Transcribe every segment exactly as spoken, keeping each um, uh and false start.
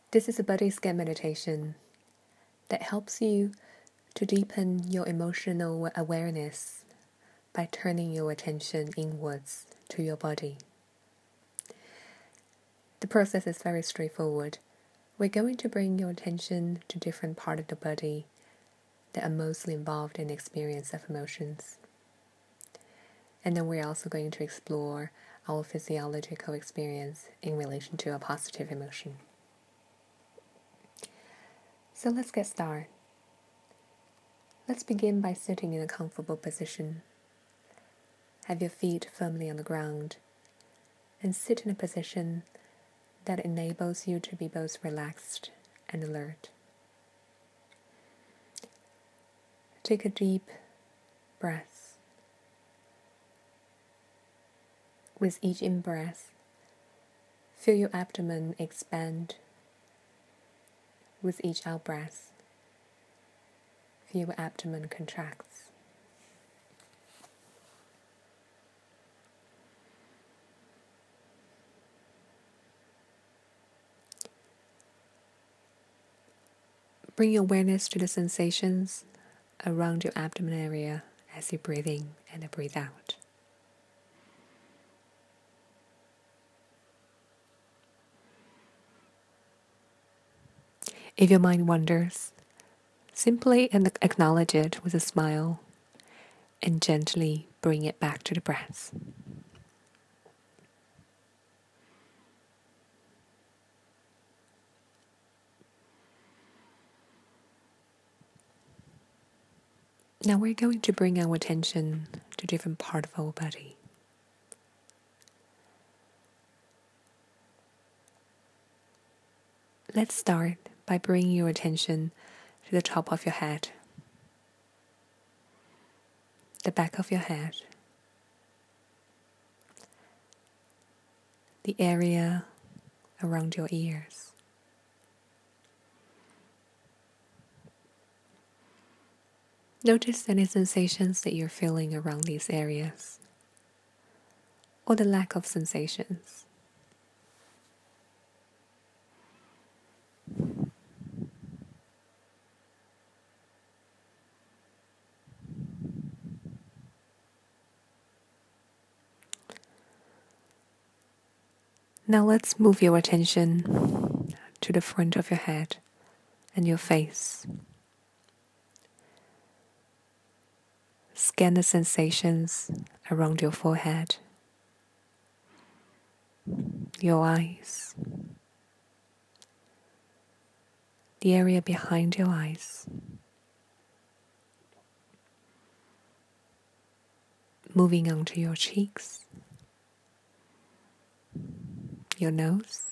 This is a body scan meditation that helps you to deepen your emotional awareness by turning your attention inwards to your body. The process is very straightforward. We're going to bring your attention to different parts of the body that are mostly involved in the experience of emotions. And then we're also going to explore our physiological experience in relation to a positive emotion. So let's get started. Let's begin by sitting in a comfortable position. Have your feet firmly on the ground and sit in a position that enables you to be both relaxed and alert. Take a deep breath. With each in-breath, feel your abdomen expand. With each out-breath, feel your abdomen contracts. Bring your awareness to the sensations around your abdomen area as you breathe in and breathe out. If your mind wanders, simply acknowledge it with a smile and gently bring it back to the breath. Now we're going to bring our attention to different parts of our body. Let's start by bringing your attention to the top of your head, the back of your head, the area around your ears. Notice any sensations that you're feeling around these areas, or the lack of sensations. Now let's move your attention to the front of your head and your face. Scan the sensations around your forehead, your eyes, the area behind your eyes. Moving on to your cheeks, your nose,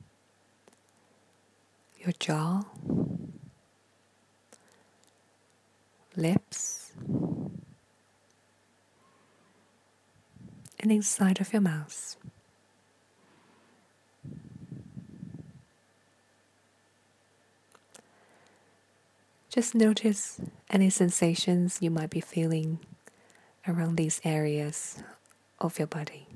your jaw, lips, and inside of your mouth. Just notice any sensations you might be feeling around these areas of your body.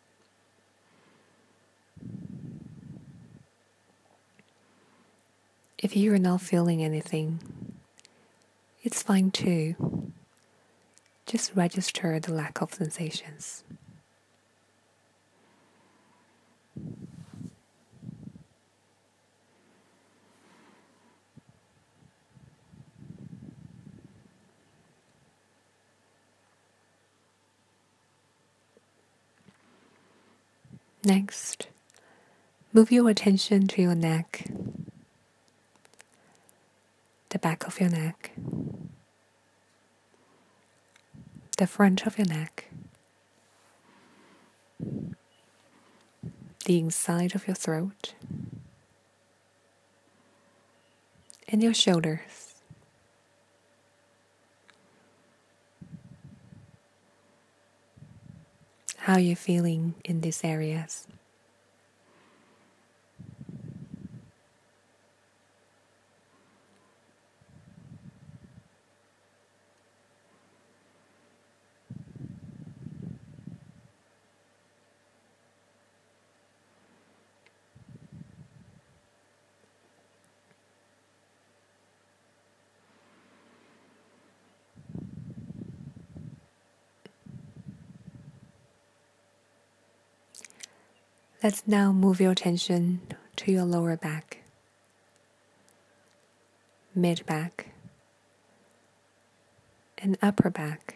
If you are not feeling anything, it's fine too. Just register the lack of sensations. Next, move your attention to your neck, the back of your neck, the front of your neck, the inside of your throat, and your shoulders. How are you feeling in these areas? Let's now move your attention to your lower back, mid back, and upper back.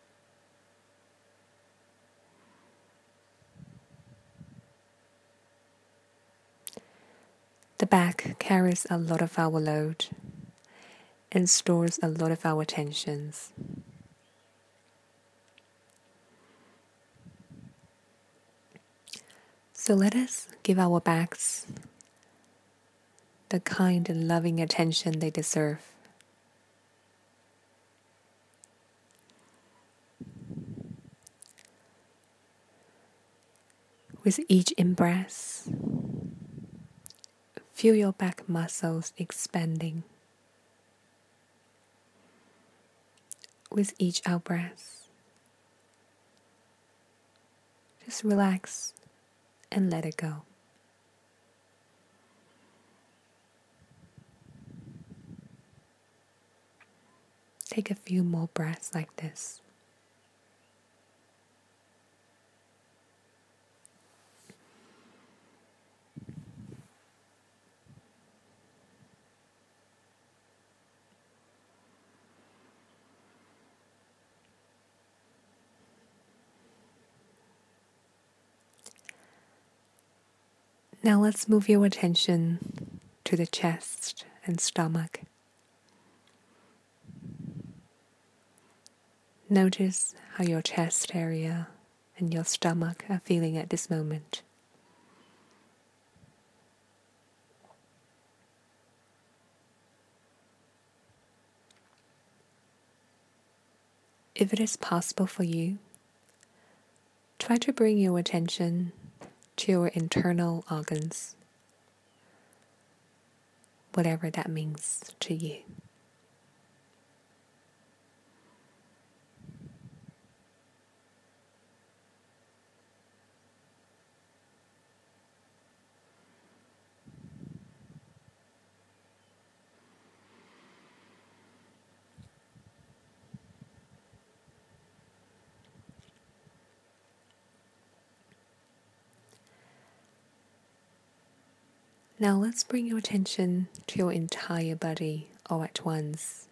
The back carries a lot of our load and stores a lot of our tensions. So let us give our backs the kind and loving attention they deserve. With each in-breath, feel your back muscles expanding. With each out-breath, just relax and let it go. Take a few more breaths like this. Now let's move your attention to the chest and stomach. Notice how your chest area and your stomach are feeling at this moment. If it is possible for you, try to bring your attention to your internal organs, whatever that means to you. Now let's bring your attention to your entire body all at once.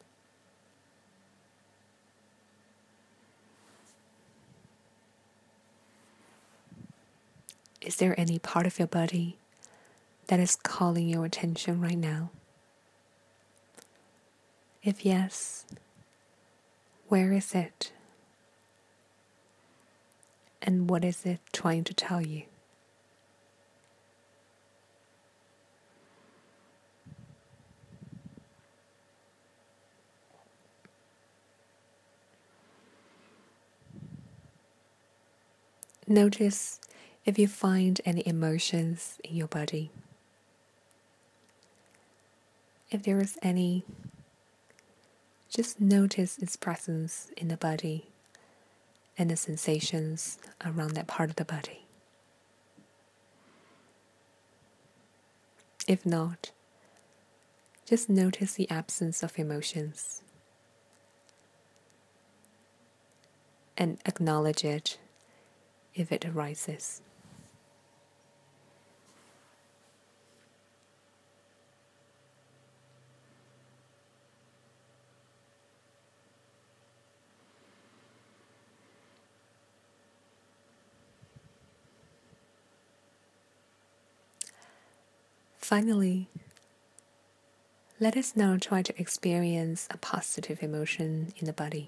Is there any part of your body that is calling your attention right now? If yes, where is it? And what is it trying to tell you? Notice if you find any emotions in your body. If there is any, just notice its presence in the body and the sensations around that part of the body. If not, just notice the absence of emotions and acknowledge it if it arises. Finally, let us now try to experience a positive emotion in the body.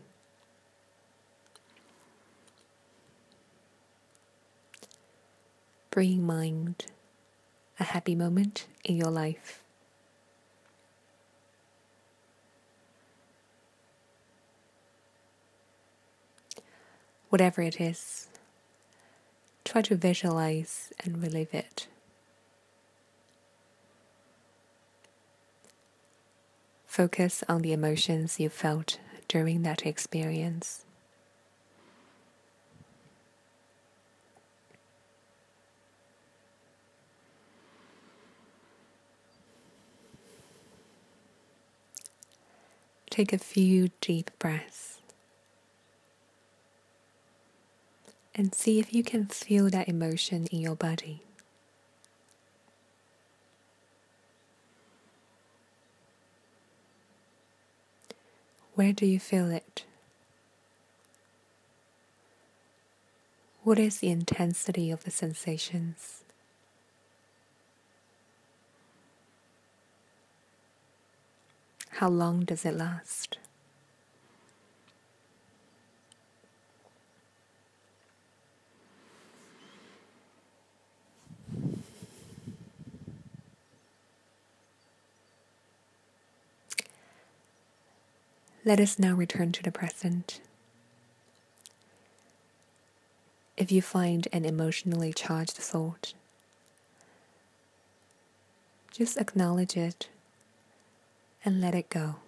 Bring in mind a happy moment in your life. Whatever it is, try to visualize and relive it. Focus on the emotions you felt during that experience. Take a few deep breaths and see if you can feel that emotion in your body. Where do you feel it? What is the intensity of the sensations? How long does it last? Let us now return to the present. If you find an emotionally charged thought, just acknowledge it and let it go.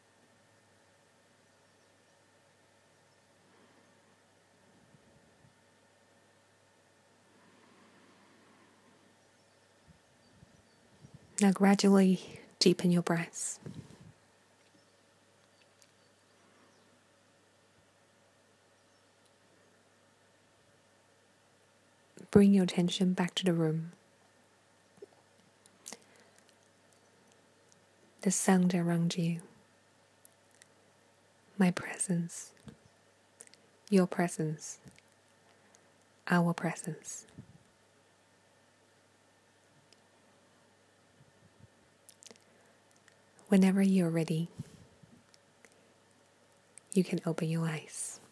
Now gradually deepen your breaths. Bring your attention back to the room. The sound around you. My presence. Your presence. Our presence. Whenever you're ready, you can open your eyes.